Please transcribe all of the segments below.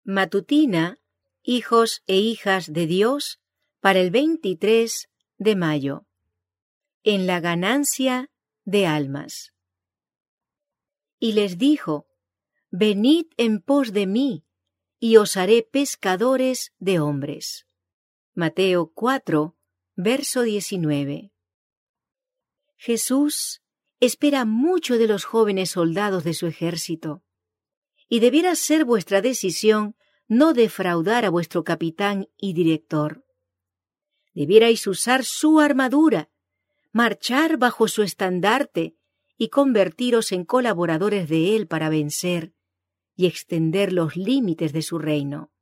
Matutina, hijos e hijas de Dios, para el 23 de mayo. En la ganancia de almas. Y les dijo: Venid en pos de mí, y os haré pescadores de hombres. Mateo 4, verso 19. Jesús espera mucho de los jóvenes soldados de su ejército, y debiera ser vuestra decisión no defraudar a vuestro capitán y director. Debierais usar su armadura, marchar bajo su estandarte y convertiros en colaboradores de él para vencer y extender los límites de su reino.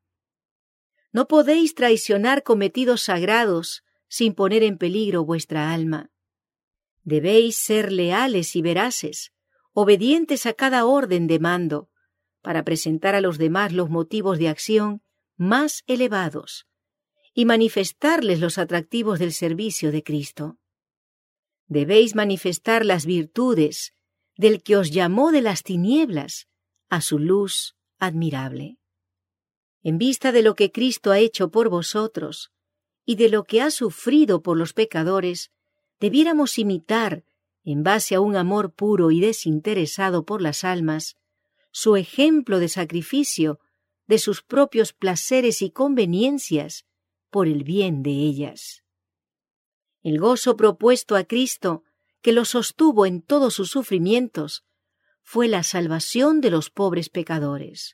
No podéis traicionar cometidos sagrados sin poner en peligro vuestra alma. Debéis ser leales y veraces, obedientes a cada orden de mando, para presentar a los demás los motivos de acción más elevados y manifestarles los atractivos del servicio de Cristo. Debéis manifestar las virtudes del que os llamó de las tinieblas a su luz admirable. En vista de lo que Cristo ha hecho por vosotros y de lo que ha sufrido por los pecadores, debiéramos imitar, en base a un amor puro y desinteresado por las almas, su ejemplo de sacrificio de sus propios placeres y conveniencias por el bien de ellas. El gozo propuesto a Cristo, que lo sostuvo en todos sus sufrimientos, fue la salvación de los pobres pecadores.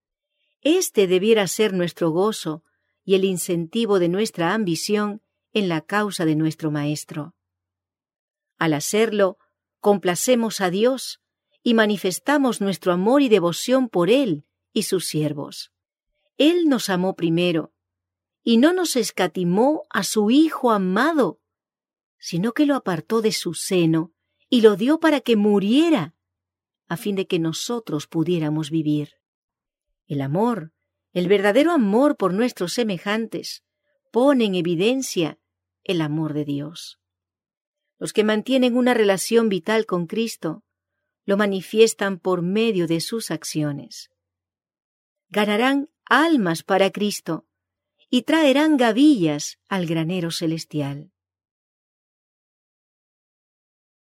Este debiera ser nuestro gozo y el incentivo de nuestra ambición en la causa de nuestro Maestro. Al hacerlo, complacemos a Dios y manifestamos nuestro amor y devoción por Él y sus siervos. Él nos amó primero, y no nos escatimó a su Hijo amado, sino que lo apartó de su seno y lo dio para que muriera, a fin de que nosotros pudiéramos vivir. El amor, el verdadero amor por nuestros semejantes, pone en evidencia el amor de Dios. Los que mantienen una relación vital con Cristo lo manifiestan por medio de sus acciones. Ganarán almas para Cristo y traerán gavillas al granero celestial.